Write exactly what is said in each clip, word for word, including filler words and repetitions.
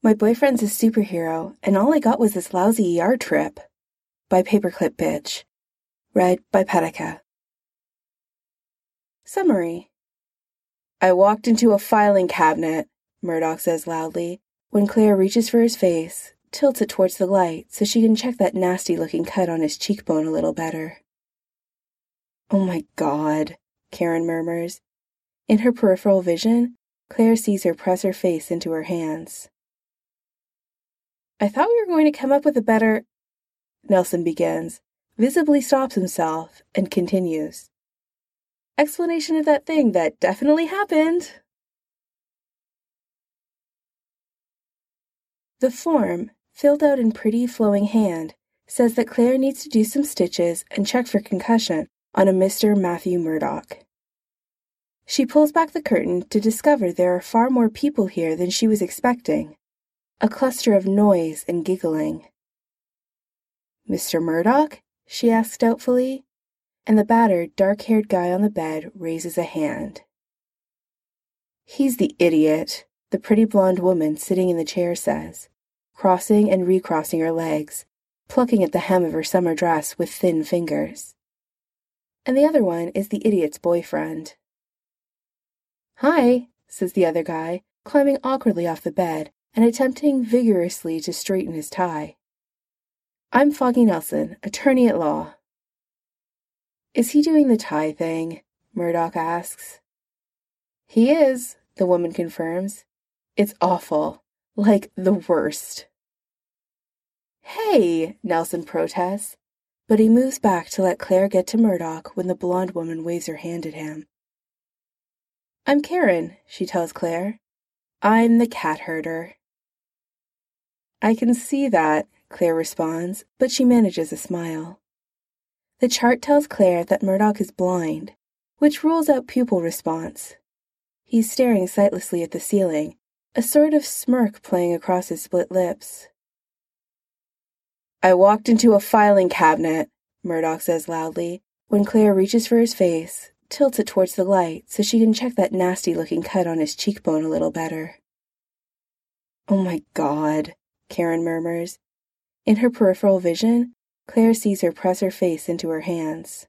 My boyfriend's a superhero, and all I got was this lousy E R trip. By Paperclip Bitch. Read by Petica. Summary. I walked into a filing cabinet, Murdoch says loudly, when Claire reaches for his face, tilts it towards the light so she can check that nasty-looking cut on his cheekbone a little better. Oh my God, Karen murmurs. In her peripheral vision, Claire sees her press her face into her hands. I thought we were going to come up with a better... Nelson begins, visibly stops himself, and continues. Explanation of that thing that definitely happened. The form, filled out in pretty flowing hand, says that Claire needs to do some stitches and check for concussion on a Mister Matthew Murdoch. She pulls back the curtain to discover there are far more people here than she was expecting. A cluster of noise and giggling. Mister Murdoch? She asks doubtfully, and the battered, dark-haired guy on the bed raises a hand. He's the idiot, the pretty blonde woman sitting in the chair says, crossing and recrossing her legs, plucking at the hem of her summer dress with thin fingers. And the other one is the idiot's boyfriend. Hi, says the other guy, climbing awkwardly off the bed and attempting vigorously to straighten his tie. I'm Foggy Nelson, attorney at law. Is he doing the tie thing? Murdoch asks. He is, the woman confirms. It's awful. Like the worst. Hey, Nelson protests, but he moves back to let Claire get to Murdoch when the blonde woman waves her hand at him. I'm Karen, she tells Claire. I'm the cat herder. I can see that, Claire responds, but she manages a smile. The chart tells Claire that Murdoch is blind, which rules out pupil response. He's staring sightlessly at the ceiling, a sort of smirk playing across his split lips. I walked into a filing cabinet, Murdoch says loudly, when Claire reaches for his face, tilts it towards the light so she can check that nasty-looking cut on his cheekbone a little better. Oh my God, Karen murmurs. In her peripheral vision, Claire sees her press her face into her hands.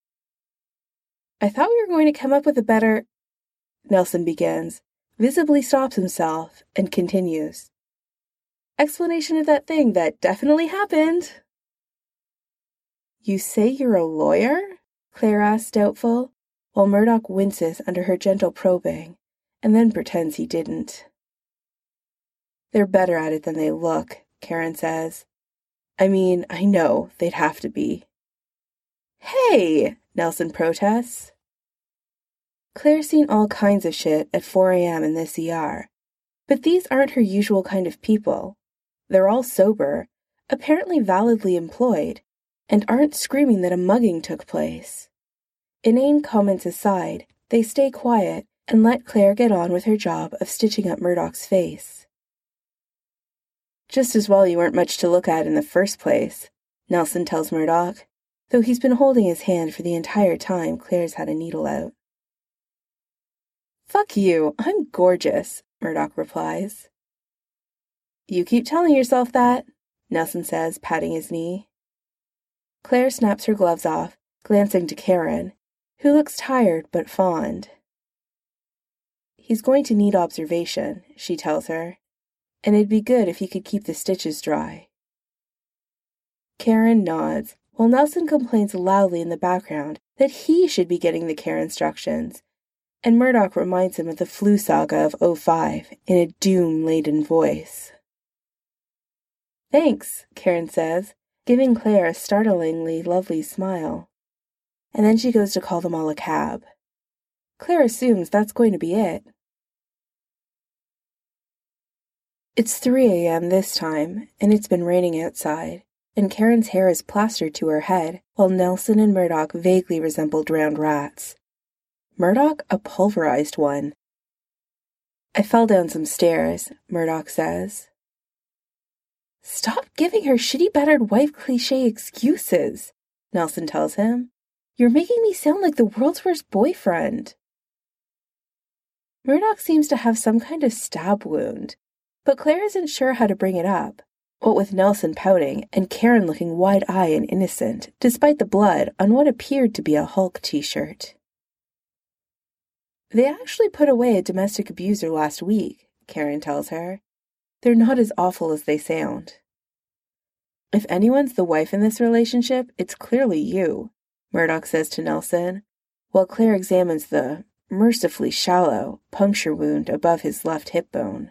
I thought we were going to come up with a better... Nelson begins, visibly stops himself, and continues. Explanation of that thing that definitely happened. You say you're a lawyer? Claire asks doubtful, while Murdoch winces under her gentle probing, and then pretends he didn't. They're better at it than they look, Karen says. I mean, I know, they'd have to be. Hey, Nelson protests. Claire's seen all kinds of shit at four a.m. in this E R, but these aren't her usual kind of people. They're all sober, apparently validly employed, and aren't screaming that a mugging took place. Inane comments aside, they stay quiet and let Claire get on with her job of stitching up Murdoch's face. Just as well you weren't much to look at in the first place, Nelson tells Murdoch, though he's been holding his hand for the entire time Claire's had a needle out. Fuck you, I'm gorgeous, Murdoch replies. You keep telling yourself that, Nelson says, patting his knee. Claire snaps her gloves off, glancing to Karen, who looks tired but fond. He's going to need observation, she tells her, and it'd be good if he could keep the stitches dry. Karen nods, while Nelson complains loudly in the background that he should be getting the care instructions, and Murdoch reminds him of the flu saga of oh five in a doom-laden voice. Thanks, Karen says, giving Claire a startlingly lovely smile. And then she goes to call them all a cab. Claire assumes that's going to be it. It's three a.m. this time, and it's been raining outside, and Karen's hair is plastered to her head, while Nelson and Murdoch vaguely resemble drowned rats. Murdoch a pulverized one. I fell down some stairs, Murdoch says. Stop giving her shitty battered wife cliché excuses, Nelson tells him. You're making me sound like the world's worst boyfriend. Murdoch seems to have some kind of stab wound, But Claire isn't sure how to bring it up, what with Nelson pouting and Karen looking wide-eyed and innocent, despite the blood on what appeared to be a Hulk t-shirt. They actually put away a domestic abuser last week, Karen tells her. They're not as awful as they sound. If anyone's the wife in this relationship, it's clearly you, Murdoch says to Nelson, while Claire examines the mercifully shallow puncture wound above his left hip bone.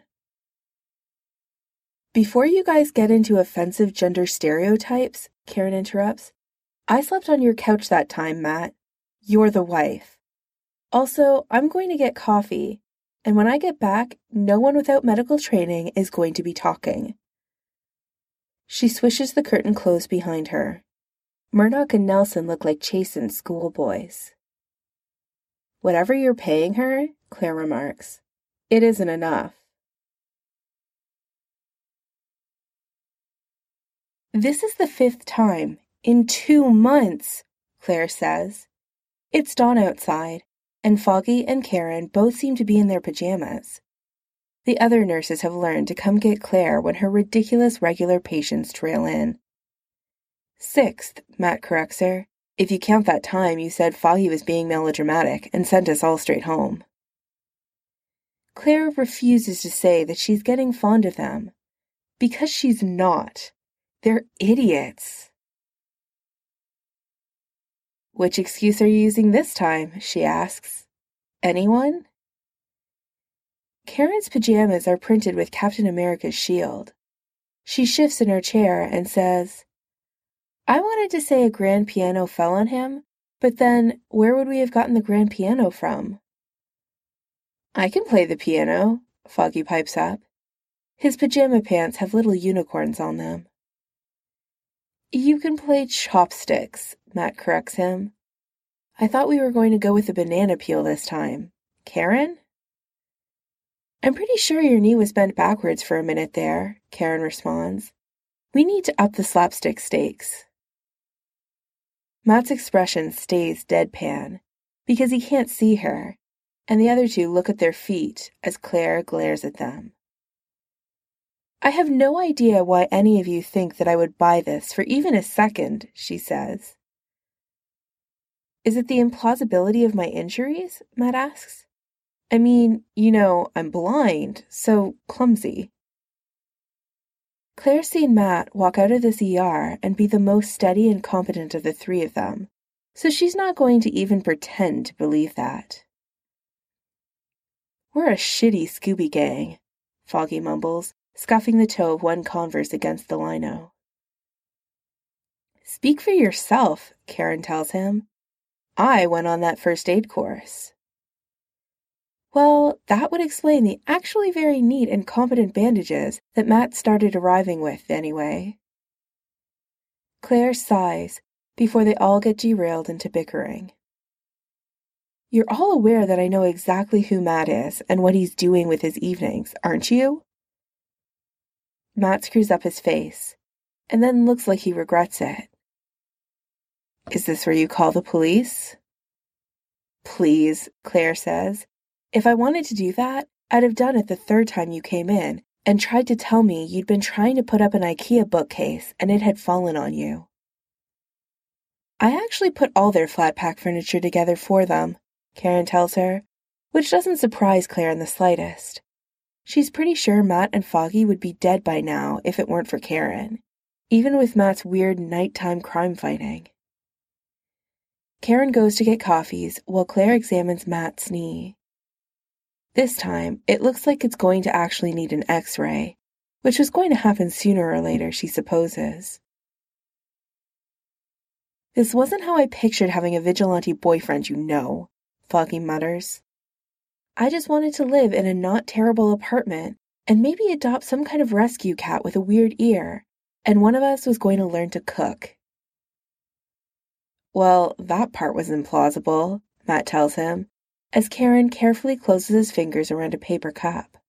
Before you guys get into offensive gender stereotypes, Karen interrupts, I slept on your couch that time, Matt. You're the wife. Also, I'm going to get coffee, and when I get back, no one without medical training is going to be talking. She swishes the curtain closed behind her. Murdoch and Nelson look like chastened schoolboys. Whatever you're paying her, Claire remarks, it isn't enough. This is the fifth time, in two months, Claire says. It's dawn outside, and Foggy and Karen both seem to be in their pajamas. The other nurses have learned to come get Claire when her ridiculous regular patients trail in. Sixth, Matt corrects her, if you count that time you said Foggy was being melodramatic and sent us all straight home. Claire refuses to say that she's getting fond of them, because she's not. They're idiots. Which excuse are you using this time? She asks. Anyone? Karen's pajamas are printed with Captain America's shield. She shifts in her chair and says, I wanted to say a grand piano fell on him, but then where would we have gotten the grand piano from? I can play the piano, Foggy pipes up. His pajama pants have little unicorns on them. You can play chopsticks, Matt corrects him. I thought we were going to go with the banana peel this time. Karen? I'm pretty sure your knee was bent backwards for a minute there, Karen responds. We need to up the slapstick stakes. Matt's expression stays deadpan, because he can't see her, and the other two look at their feet as Claire glares at them. I have no idea why any of you think that I would buy this for even a second, she says. Is it the implausibility of my injuries? Matt asks. I mean, you know, I'm blind, so clumsy. Claire's seen Matt walk out of this E R and be the most steady and competent of the three of them, so she's not going to even pretend to believe that. We're a shitty Scooby gang, Foggy mumbles, scuffing the toe of one Converse against the lino. Speak for yourself, Karen tells him. I went on that first aid course. Well, that would explain the actually very neat and competent bandages that Matt started arriving with, anyway. Claire sighs before they all get derailed into bickering. You're all aware that I know exactly who Matt is and what he's doing with his evenings, aren't you? Matt screws up his face, and then looks like he regrets it. Is this where you call the police? Please, Claire says. If I wanted to do that, I'd have done it the third time you came in and tried to tell me you'd been trying to put up an IKEA bookcase and it had fallen on you. I actually put all their flat pack furniture together for them, Karen tells her, which doesn't surprise Claire in the slightest. She's pretty sure Matt and Foggy would be dead by now if it weren't for Karen, even with Matt's weird nighttime crime fighting. Karen goes to get coffees while Claire examines Matt's knee. This time, it looks like it's going to actually need an X-ray, which was going to happen sooner or later, she supposes. This wasn't how I pictured having a vigilante boyfriend, you know, Foggy mutters. I just wanted to live in a not terrible apartment and maybe adopt some kind of rescue cat with a weird ear, and one of us was going to learn to cook. Well, that part was implausible, Matt tells him, as Karen carefully closes his fingers around a paper cup.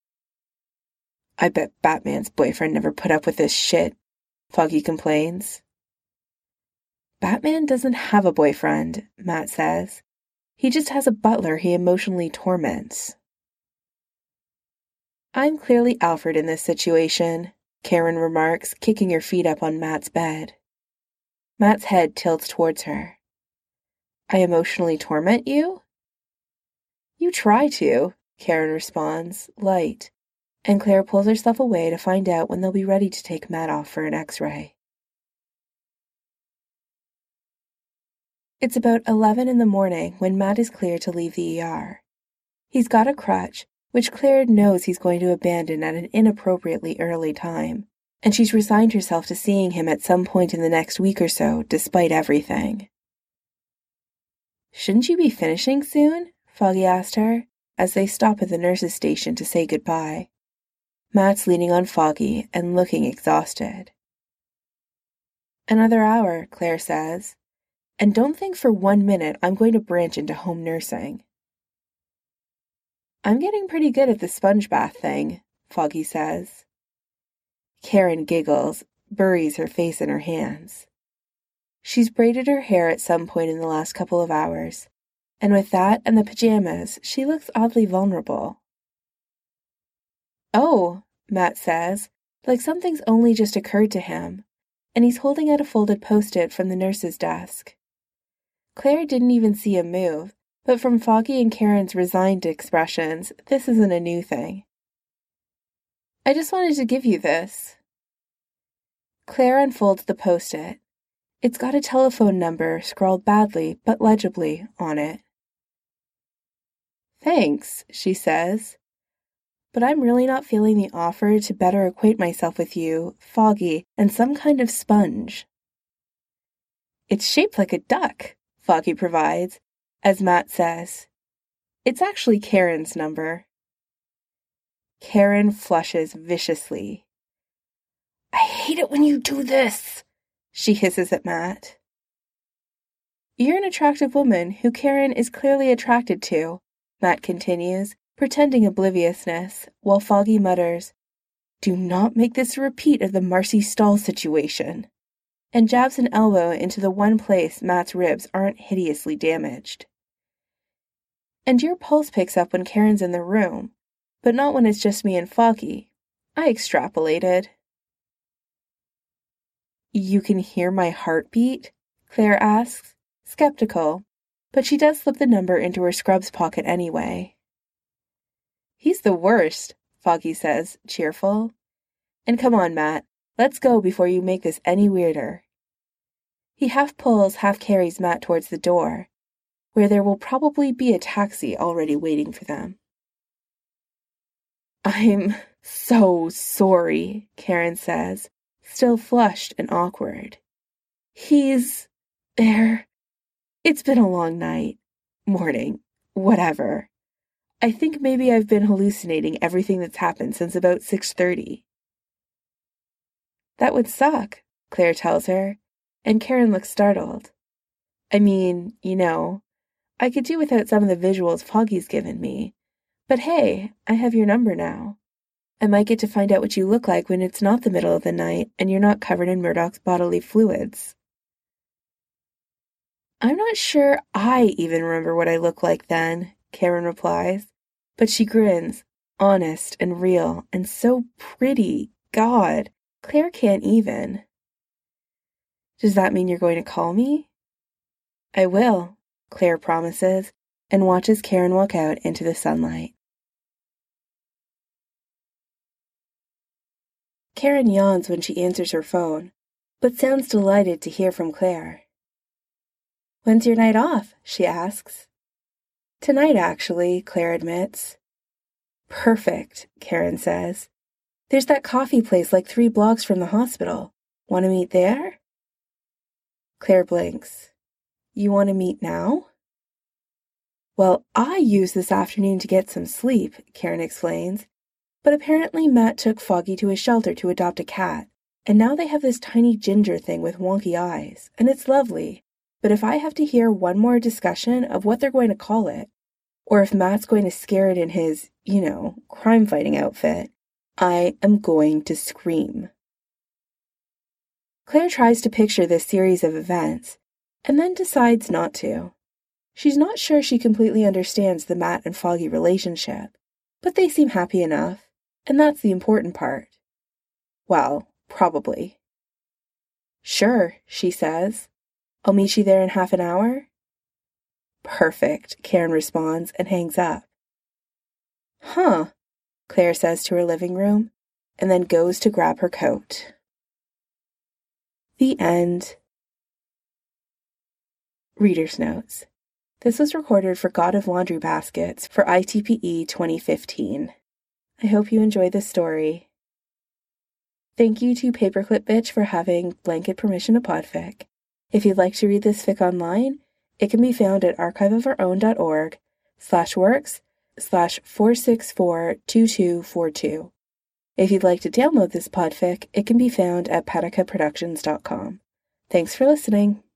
I bet Batman's boyfriend never put up with this shit, Foggy complains. Batman doesn't have a boyfriend, Matt says. He just has a butler he emotionally torments. I'm clearly Alfred in this situation, Karen remarks, kicking her feet up on Matt's bed. Matt's head tilts towards her. I emotionally torment you? You try to, Karen responds, light, and Claire pulls herself away to find out when they'll be ready to take Matt off for an x-ray. It's about eleven in the morning when Matt is cleared to leave the E R. He's got a crutch, which Claire knows he's going to abandon at an inappropriately early time, and she's resigned herself to seeing him at some point in the next week or so, despite everything. Shouldn't you be finishing soon? Foggy asked her, as they stop at the nurse's station to say goodbye. Matt's leaning on Foggy and looking exhausted. Another hour, Claire says, and don't think for one minute I'm going to branch into home nursing. I'm getting pretty good at the sponge bath thing, Foggy says. Karen giggles, buries her face in her hands. She's braided her hair at some point in the last couple of hours, and with that and the pajamas, she looks oddly vulnerable. Oh, Matt says, like something's only just occurred to him, and he's holding out a folded post-it from the nurse's desk. Claire didn't even see him move, but from Foggy and Karen's resigned expressions, this isn't a new thing. I just wanted to give you this. Claire unfolds the post-it. It's got a telephone number scrawled badly but legibly on it. Thanks, she says. But I'm really not feeling the offer to better acquaint myself with you, Foggy, and some kind of sponge. It's shaped like a duck, Foggy provides, as Matt says. It's actually Karen's number. Karen flushes viciously. I hate it when you do this, she hisses at Matt. You're an attractive woman who Karen is clearly attracted to, Matt continues, pretending obliviousness, while Foggy mutters, Do not make this a repeat of the Marcy Stahl situation, and jabs an elbow into the one place Matt's ribs aren't hideously damaged. And your pulse picks up when Karen's in the room, but not when it's just me and Foggy. I extrapolated. You can hear my heartbeat? Claire asks, skeptical, but she does slip the number into her scrubs pocket anyway. He's the worst, Foggy says, cheerful. And come on, Matt, let's go before you make this any weirder. He half pulls, half carries Matt towards the door, where there will probably be a taxi already waiting for them. I'm so sorry, Karen says, still flushed and awkward. He's there. It's been a long night, morning, whatever. I think maybe I've been hallucinating everything that's happened since about six thirty. That would suck, Claire tells her, and Karen looks startled. I mean, you know, I could do without some of the visuals Foggy's given me, but hey, I have your number now. I might get to find out what you look like when it's not the middle of the night and you're not covered in Murdoch's bodily fluids. I'm not sure I even remember what I look like then, Karen replies, but she grins, honest and real, and so pretty. God, Claire can't even. Does that mean you're going to call me? I will, Claire promises, and watches Karen walk out into the sunlight. Karen yawns when she answers her phone, but sounds delighted to hear from Claire. When's your night off? She asks. Tonight, actually, Claire admits. Perfect, Karen says. There's that coffee place like three blocks from the hospital. Want to meet there? Claire blinks. You want to meet now? Well, I used this afternoon to get some sleep, Karen explains, but apparently Matt took Foggy to a shelter to adopt a cat, and now they have this tiny ginger thing with wonky eyes, and it's lovely. But if I have to hear one more discussion of what they're going to call it, or if Matt's going to scare it in his, you know, crime-fighting outfit, I am going to scream. Claire tries to picture this series of events, and then decides not to. She's not sure she completely understands the Matt and Foggy relationship, but they seem happy enough, And that's the important part. Well, probably. Sure, she says. I'll meet you there in half an hour. Perfect, Karen responds and hangs up. Huh, Claire says to her living room, and then goes to grab her coat. The end. Reader's Notes. This was recorded for God of Laundry Baskets for I T P E twenty fifteen. I hope you enjoyed this story. Thank you to Paperclip Bitch for having blanket permission to podfic. If you'd like to read this fic online, it can be found at archiveofourown.org slash works slash four six four two two four two. If you'd like to download this podfic, it can be found at patica productions dot com. Thanks for listening.